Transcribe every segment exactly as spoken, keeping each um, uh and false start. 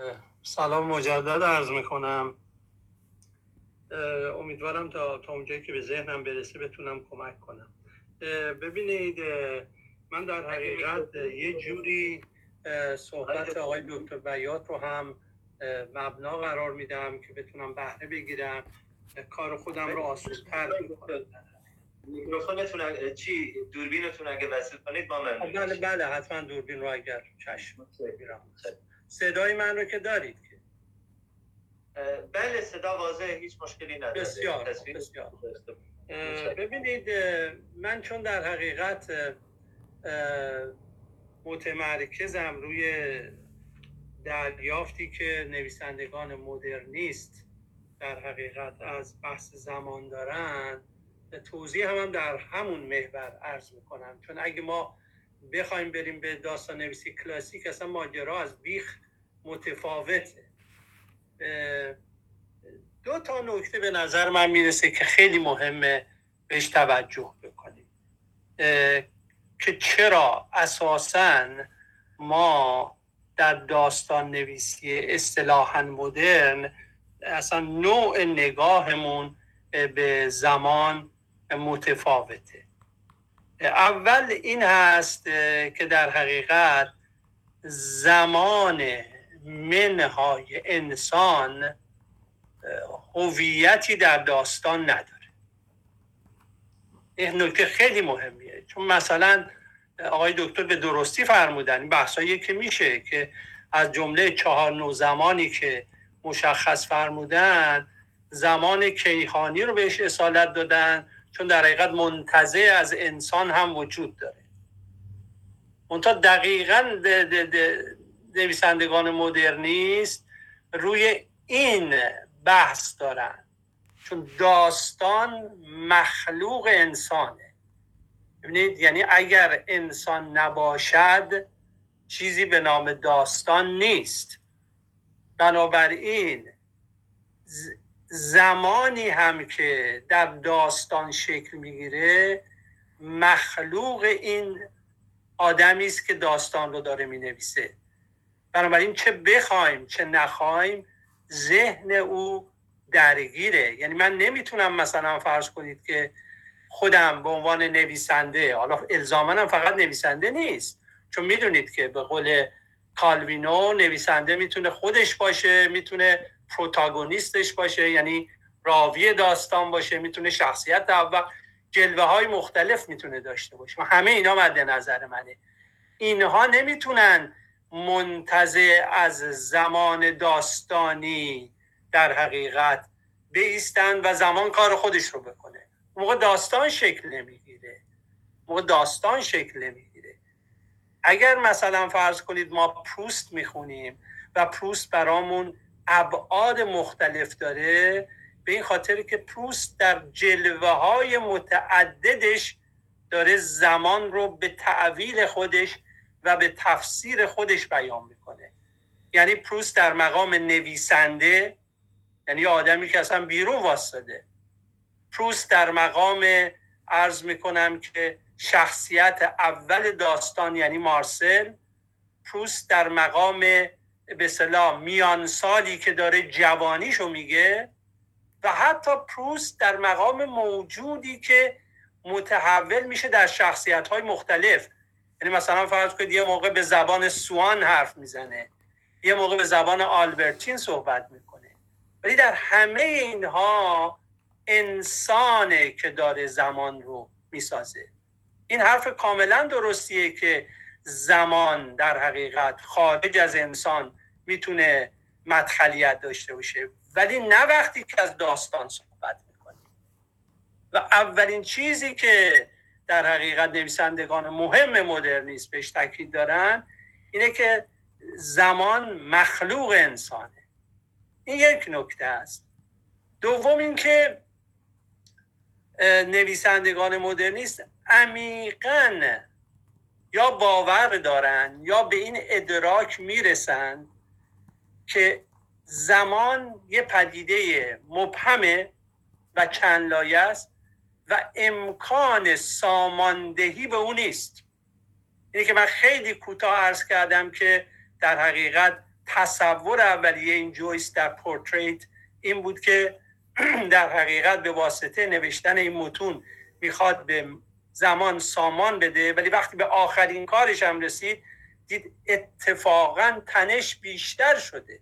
سلام مجدد عرض میکنم. امیدوارم تا تا اونجایی که به ذهنم برسه بتونم کمک کنم. ببینید، من در حقیقت یه جوری صحبت آقای دکتر بیات رو هم مبنا قرار میدم که بتونم بهره بگیرم، کار خودم رو آسان‌تر میکنم. میکروفونتون چی دوربینتون اگه وصل کنید با من. بله بله حتما دوربین رو اگر چشم میگیرم. صدای من رو که دارید که؟ بله صدا واضحه، هیچ مشکلی نداره. بسیار بسیار. ببینید، من چون در حقیقت متمرکزم روی دریافتی که نویسندگان مدرنیست در حقیقت از بحث زمان دارن، توضیح هم, هم در همون محور عرض میکنم. چون اگه ما بخوایم بریم به داستان نویسی کلاسیک، اصلا ماجرا از بیخ متفاوته. دو تا نکته به نظر من میرسه که خیلی مهمه بهش توجه بکنیم که چرا اساساً ما در داستان نویسی اصطلاحاً مدرن اصلا نوع نگاهمون به زمان متفاوته. اول این هست که در حقیقت زمان منهای انسان هویتی در داستان نداره. این نکته خیلی مهمیه، چون مثلا آقای دکتر به درستی فرمودن این بحثایی که میشه که از جمله چهار نوع زمانی که مشخص فرمودن، زمان کیهانی رو بهش اصالت دادن، چون در حقیقت منتزع از انسان هم وجود داره. منتها دقیقاً نویسندگان مدرنیست روی این بحث دارن، چون داستان مخلوق انسانه. ببینید، یعنی اگر انسان نباشد چیزی به نام داستان نیست. بنابراین زمانی هم که در داستان شکل میگیره مخلوق این آدمی است که داستان رو داره مینویسه. بنابراین چه بخوایم چه نخوایم ذهن او درگیره. یعنی من نمیتونم مثلا فرض کنید که خودم به عنوان نویسنده، حالا الزاماً هم فقط نویسنده نیست، چون میدونید که به قول کالوینو نویسنده میتونه خودش باشه، میتونه پروتاگونیستش باشه، یعنی راوی داستان باشه، میتونه شخصیت اول، جلوه های مختلف میتونه داشته باشه و همه اینا مد نظر منه. اینها نمیتونن منتزع از زمان داستانی در حقیقت بایستن و زمان کار خودش رو بکنه. موقع داستان شکل نمیگیره. موقع داستان شکل نمیگیره. اگر مثلا فرض کنید ما پروست میخونیم و پروست برامون ابعاد مختلف داره، به این خاطر که پروست در جلوه های متعددش داره زمان رو به تعویل خودش و به تفسیر خودش بیان میکنه. یعنی پروست در مقام نویسنده، یعنی آدمی که اصلا بیرون واسطه. پروست در مقام عرض میکنم که شخصیت اول داستان، یعنی مارسل. پروست در مقام به اصطلاح میان سالی که داره جوانیشو میگه، و حتی پروست در مقام موجودی که متحول میشه در شخصیت‌های مختلف. یعنی مثلا فرض کنید یه موقع به زبان سوان حرف میزنه، یه موقع به زبان آلبرتین صحبت میکنه، ولی در همه اینها انسانه که داره زمان رو میسازه. این حرف کاملا درستیه که زمان در حقیقت خارج از انسان میتونه مدخلیت داشته باشه، ولی نه وقتی که از داستان صحبت میکنیم. و اولین چیزی که در حقیقت نویسندگان مهم مدرنیسم بهش تاکید دارن اینه که زمان مخلوق انسانه. این یک نکته است. دوم این که نویسندگان مدرنیست عمیقاً یا باور دارن یا به این ادراک میرسن که زمان یه پدیده مبهمه و چند لایه است و امکان ساماندهی به اون نیست. اینه که من خیلی کوتاه عرض کردم که در حقیقت تصور اولیه این جویس در پورتریت این بود که در حقیقت به واسطه نوشتن این متون میخواد به زمان سامان بده، ولی وقتی به آخرین کارش هم رسید دید اتفاقا تنش بیشتر شده.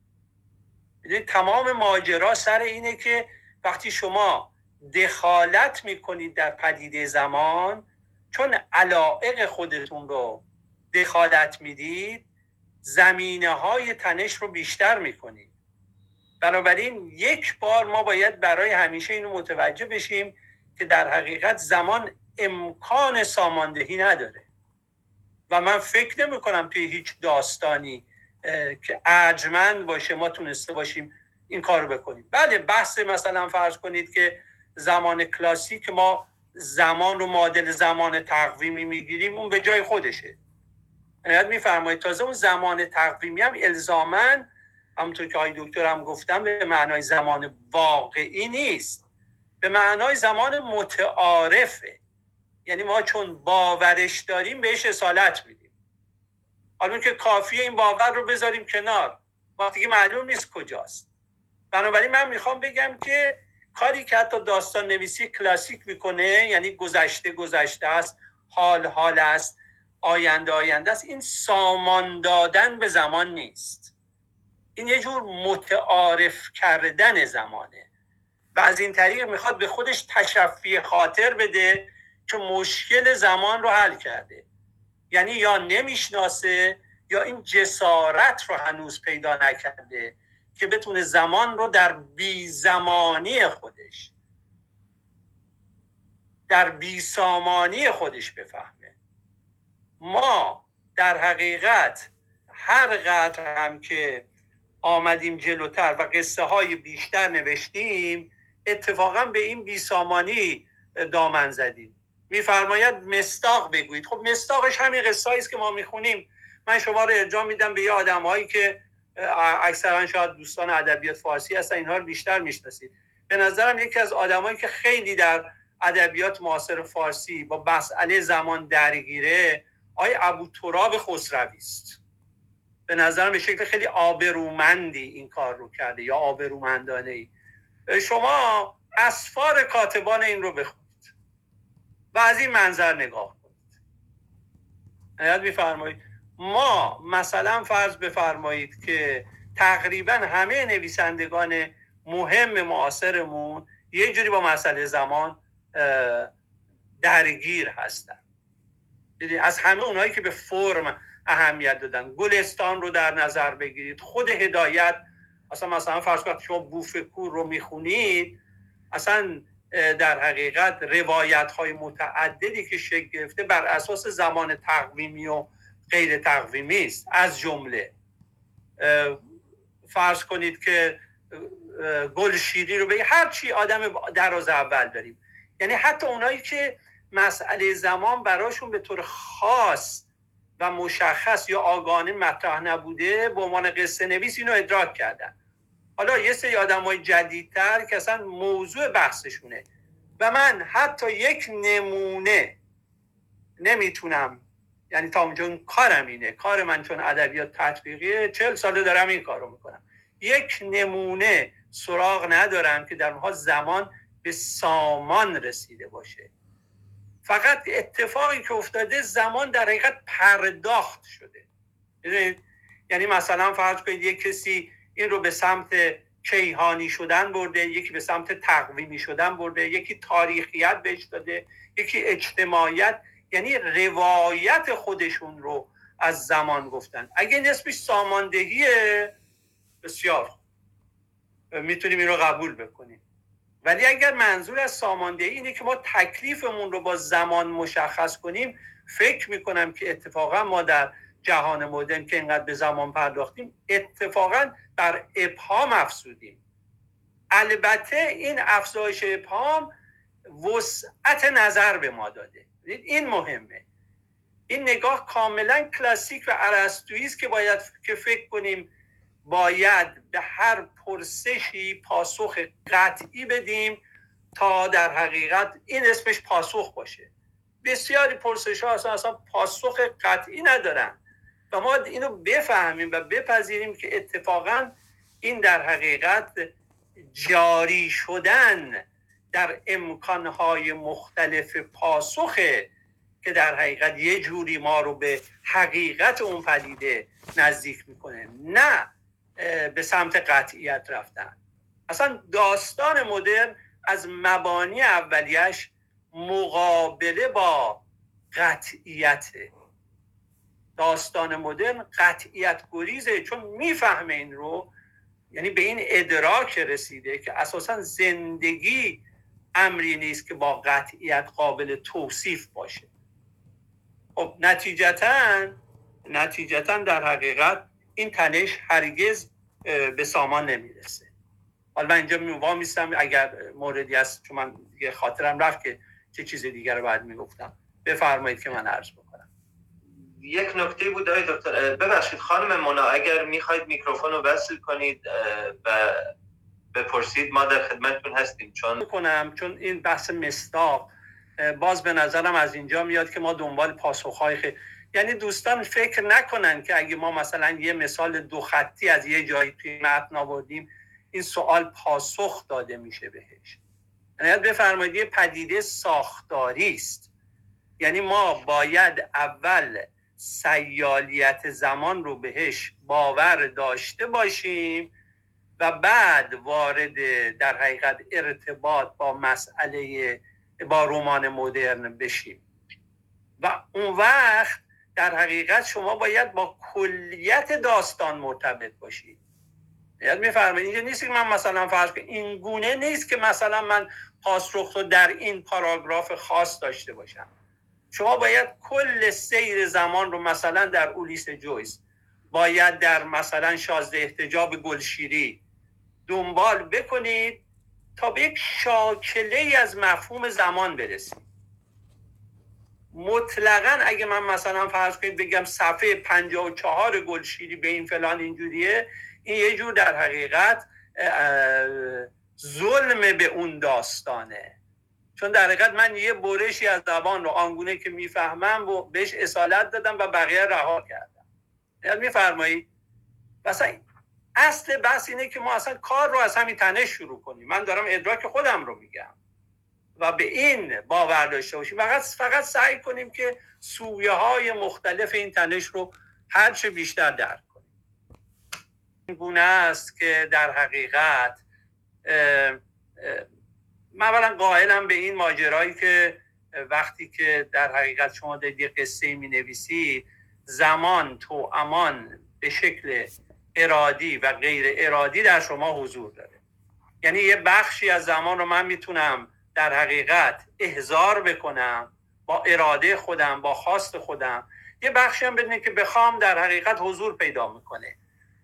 تمام ماجرا سر اینه که وقتی شما دخالت میکنید در پدیده زمان، چون علایق خودتون رو دخالت میدید، زمینه های تنش رو بیشتر میکنید. بنابراین یک بار ما باید برای همیشه اینو متوجه بشیم که در حقیقت زمان امکان ساماندهی نداره و من فکر نمی کنم توی هیچ داستانی که ارجمند باشه ما تونسته باشیم این کارو بکنیم. بله بحث مثلا فرض کنید که زمان کلاسیک ما زمان رو معادل زمان تقویمی میگیریم، اون به جای خودشه. یاد میفرمایید تازه اون زمان تقویمی هم الزاماً همونطور که آقای دکتر هم گفتم به معنای زمان واقعی نیست، به معنای زمان متعارفه. یعنی ما چون باورش داریم بهش اصالت میدیم. حالا که کافیه این باور رو بذاریم کنار وقتی که معلوم نیست کجاست. بنابراین من میخوام بگم که کاری که حتی داستان نویسی کلاسیک میکنه، یعنی گذشته گذشته است، حال حال است، آینده آینده است، این سامان دادن به زمان نیست. این یه جور متعارف کردن زمانه و از این طریق میخواد به خودش تشفی خاطر بده که مشکل زمان رو حل کرده. یعنی یا نمیشناسه یا این جسارت رو هنوز پیدا نکرده که بتونه زمان رو در بی زمانی خودش، در بی سامانی خودش بفهمه. ما در حقیقت هر قدر هم که آمدیم جلوتر و قصه های بیشتر نوشتیم، اتفاقا به این بیسامانی دامن زدیم. میفرماید مصداق بگویید. خب مصداقش همین قصه است که ما میخونیم. من شما رو ارجاع میدم به یه آدم هایی که اکثرا شاید دوستان ادبیات فارسی هستن، اینها رو بیشتر میشناسید. به نظرم یکی از آدمایی که خیلی در ادبیات معاصر فارسی با مسئله زمان درگیره آقای ابوتراب خسروی است. به نظرم به شکل خیلی آبرومندی این کار رو کرده یا آبرومندانه ای. شما اسفار کاتبان این رو بخونید و از این منظر نگاه کنید. یاد میفرمایید ما مثلا فرض بفرمایید که تقریبا همه نویسندگان مهم معاصرمون یه جوری با مسئله زمان درگیر هستن. از همه اونایی که به فرم اهمیت دادن، گلستان رو در نظر بگیرید، خود هدایت، اصلا مثلا فرض کنید شما بوفکور رو میخونید، اصلا در حقیقت روایت های متعددی که شکل گرفته بر اساس زمان تقویمی و غیر تقویمی است. از جمله فرض کنید که گلشیری رو بگید، هر چی آدم دراز اول داریم. یعنی حتی اونایی که مسئله زمان براشون به طور خاص و مشخص یا آگاهانه مطرح نبوده، به عنوان قصه نویس اینو ادراک کردن. حالا یه سری آدمای جدیدتر که اصلا موضوع بحثشونه و من حتی یک نمونه نمیتونم، یعنی تا اونجا کارم اینه، کار من چون ادبیات تطبیقیه چهل ساله دارم این کارو میکنم، یک نمونه سراغ ندارم که در اونها زمان به سامان رسیده باشه. فقط اتفاقی که افتاده زمان در حقیقت پرداخت شده. یعنی مثلا فرض کنید یک کسی این رو به سمت کیهانی شدن برده، یکی به سمت تقویمی شدن برده، یکی تاریخیت بهش داده، یکی اجتماعیت، یعنی روایت خودشون رو از زمان گفتن. اگه نسبش ساماندهیه بسیار میتونیم این رو قبول بکنیم، ولی اگر منظور از ساماندهی اینه که ما تکلیفمون رو با زمان مشخص کنیم، فکر میکنم که اتفاقا ما در جهان مدرن که اینقدر به زمان پرداختیم اتفاقا بر ابهام افزودیم. البته این افزایش ابهام وسعت نظر به ما داده. این مهمه. این نگاه کاملا کلاسیک و ارسطویی است که باید که فکر کنیم باید به هر پرسشی پاسخ قطعی بدیم تا در حقیقت این اسمش پاسخ باشه. بسیاری پرسش ها اصلا, اصلا پاسخ قطعی ندارن. و ما اینو بفهمیم و بپذیریم که اتفاقا این در حقیقت جاری شدن در امکانهای مختلف پاسخه که در حقیقت یه جوری ما رو به حقیقت اون پدیده نزدیک میکنه، نه به سمت قطعیت رفتن. اصلا داستان مدرن از مبانی اولیش مقابله با قطعیته. داستان مدرن قطعیت گریزه، چون میفهمه این رو، یعنی به این ادراک رسیده که اساسا زندگی امری نیست که با قطعیت قابل توصیف باشه. خب نتیجتاً نتیجتاً در حقیقت این تنش هرگز به سامان نمیرسه. حالا من اینجا میوام میستم، اگر موردی هست، چون من دیگه خاطرم رفت که چه چیز دیگر رو باید میگفتم، بفرمایید که من عرض بکنم. یک نکته بود آقای دکتر، ببخشید خانم مونا، اگر میخواید میکروفون رو وصل کنید و بپرسید ما در خدمتتون هستیم. چون کنم چون این بحث مصداق باز به نظرم از اینجا میاد که ما دنبال پاسخهای خیلی، یعنی دوستان فکر نکنن که اگه ما مثلا یه مثال دو خطی از یه جایی توی متن آوردیم این سوال پاسخ داده میشه بهش. یعنی بفرمایید یه پدیده ساختاری است، یعنی ما باید اول سیالیت زمان رو بهش باور داشته باشیم و بعد وارد در حقیقت ارتباط با مسئله با رمان مدرن بشیم و اون وقت در حقیقت شما باید با کلیت داستان مرتبط باشید. یاد میفرمایید اینجا نیست که من مثلا فرض کنم این گونه نیست که مثلا من پاسخ رو در این پاراگراف خاص داشته باشم. شما باید کل سیر زمان رو مثلا در اولیس جویس، باید در مثلا شازده احتجاب گلشیری دنبال بکنید تا به یک شاکله ای از مفهوم زمان برسید. مطلقاً اگه من مثلا فرض کنید بگم صفحه پنجاه و چهار گلشیری به این فلان اینجوریه، این یه جور در حقیقت ظلم به اون داستانه، چون در حقیقت من یه برشی از زبان رو آنگونه که میفهمم بهش اصالت دادم و بقیه رها کردم. یاد میفرمایید؟ مثلا اصل بحث اینه که ما اصلا کار رو از همین تنش شروع کنیم. من دارم ادراک خودم رو میگم و به این باور داشته باشیم، فقط فقط سعی کنیم که سویه های مختلف این تنش رو هر چه بیشتر درک کنیم. این گونه است که در حقیقت اه اه من اولا قائلم به این ماجرایی که وقتی که در حقیقت شما دارید یه قصه می نویسید، زمان تو امان به شکل ارادی و غیر ارادی در شما حضور داره. یعنی یه بخشی از زمان رو من میتونم در حقیقت احضار بکنم با اراده خودم، با خواست خودم، یه بخشی هم بدونه که بخوام در حقیقت حضور پیدا میکنه.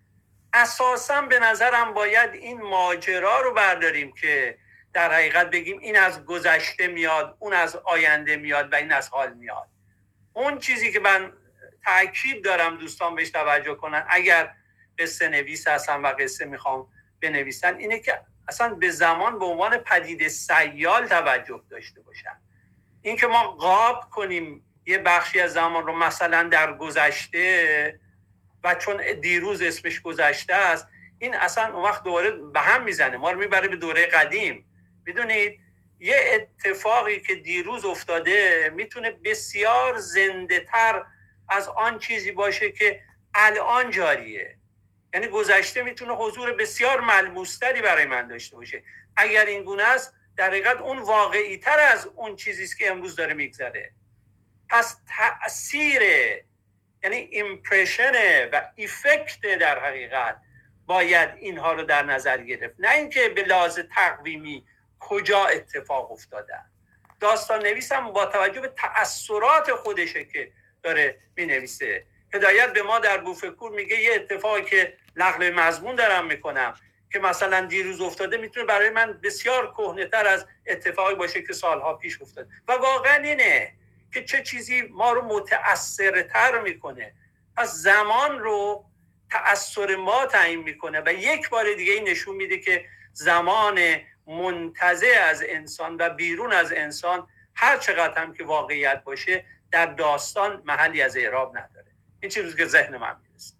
اساساً به نظرم باید این ماجرا رو برداریم که در حقیقت بگیم این از گذشته میاد، اون از آینده میاد و این از حال میاد. اون چیزی که من تأکید دارم دوستان بهش توجه کنن اگر قصه نویس هستن و قصه میخوام بنویسن، اینه که اصلا به زمان به عنوان پدیده سیال توجه داشته باشن. این که ما قاب کنیم یه بخشی از زمان رو مثلا در گذشته و چون دیروز اسمش گذشته است، این اصلا اون وقت دوباره به هم میزنه، ما رو میبره به دوره قدیم. میدونید یه اتفاقی که دیروز افتاده میتونه بسیار زنده تر از آن چیزی باشه که الان جاریه. یعنی گذشته میتونه حضور بسیار ملموس‌تری برای من داشته باشه. اگر این گونه است در حقیقت اون واقعی تر از اون چیزی است که امروز داره میگذره. پس تأثیر، یعنی ایمپرشن و ایفکت در حقیقت باید اینها رو در نظر گرفت، نه اینکه به لحاظ تقویمی کجا اتفاق افتاده. داستان نویسم با توجه به تأثیرات خودشه که داره می نویسه. هدایت به ما در بوفکور میگه یه اتفاقی که نقل مضمون دارم میکنم که مثلا دیروز افتاده میتونه برای من بسیار کهنه‌تر از اتفاقی باشه که سالها پیش افتاده و واقعا اینه که چه چیزی ما رو متأثرتر میکنه. پس زمان رو تأثیر ما تعیین میکنه و یک بار دیگه این نشون میده که زمان منتزع از انسان و بیرون از انسان هر چقدر هم که واقعیت باشه در داستان محلی از اعراب نداره. این چیزی که ذهن من میرسه.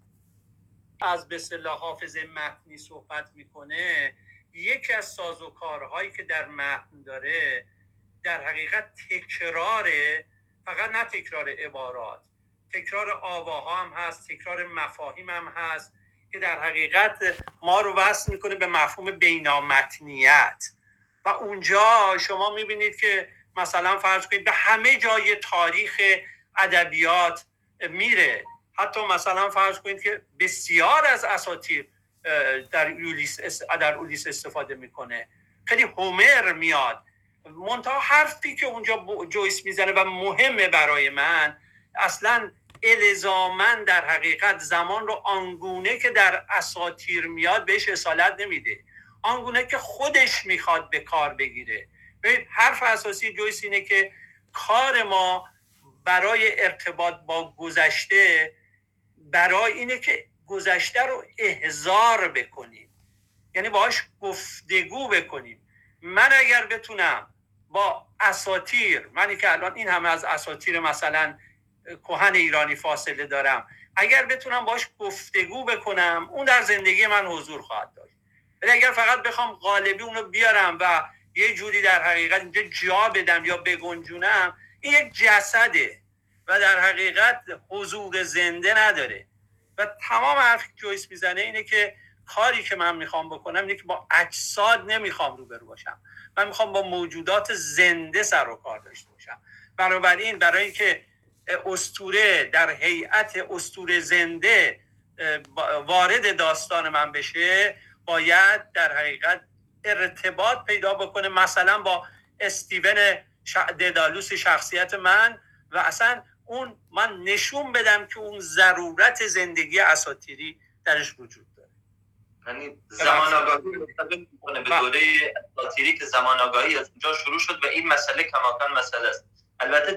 از به اصطلاح حافظه متنی صحبت میکنه، یکی از سازوکارهایی که در متن داره در حقیقت تکراره، فقط نه تکرار عبارات، تکرار آواها هم هست، تکرار مفاهیم هم هست که در حقیقت ما رو وصل میکنه به مفهوم بینامتنیت. و اونجا شما میبینید که مثلا فرض کنید به همه جای تاریخ ادبیات میره، حتی مثلا فرض کنید که بسیار از اساطیر در یولیس در اولیس استفاده میکنه، خیلی هومر میاد. منتها حرفی که اونجا جویس میزنه و مهمه برای من، اصلا الزاماً در حقیقت زمان رو آنگونه که در اساطیر میاد بهش اصالت نمیده، آنگونه که خودش میخواد به کار بگیره. ببین حرف اساسی جویس اینه که کار ما برای ارتباط با گذشته برای اینه که گذشته رو احضار بکنیم، یعنی باهاش گفتگو بکنیم. من اگر بتونم با اساطیر، منی که الان این همه از اساطیر مثلا کهن ایرانی فاصله دارم، اگر بتونم باهاش گفتگو بکنم، اون در زندگی من حضور خواهد داشت. ولی اگر فقط بخوام قالبی اونو بیارم و یه جوری در حقیقت اینجا جا بدم یا بگنجونم، این یک جسده و در حقیقت حضور زنده نداره. و تمام حرفی که جویس میزنه اینه که کاری که من میخوام بکنم اینه که با اجساد نمیخوام روبرو باشم، من میخوام با موجودات زنده سر و کار داشته باشم. بنابراین برای اینکه اسطوره در هیئت اسطوره زنده وارد داستان من بشه، باید در حقیقت ارتباط پیدا بکنه مثلا با استیون ددالوس شخصیت من، و اصلا اون من نشون بدم که اون ضرورت زندگی اساطیری درش وجود داره. یعنی زمان آگاهی مستقیم میکنه به دوره اساطیری که زمان آگاهی از اونجا شروع شد و این مسئله کماکان مسئله است. البته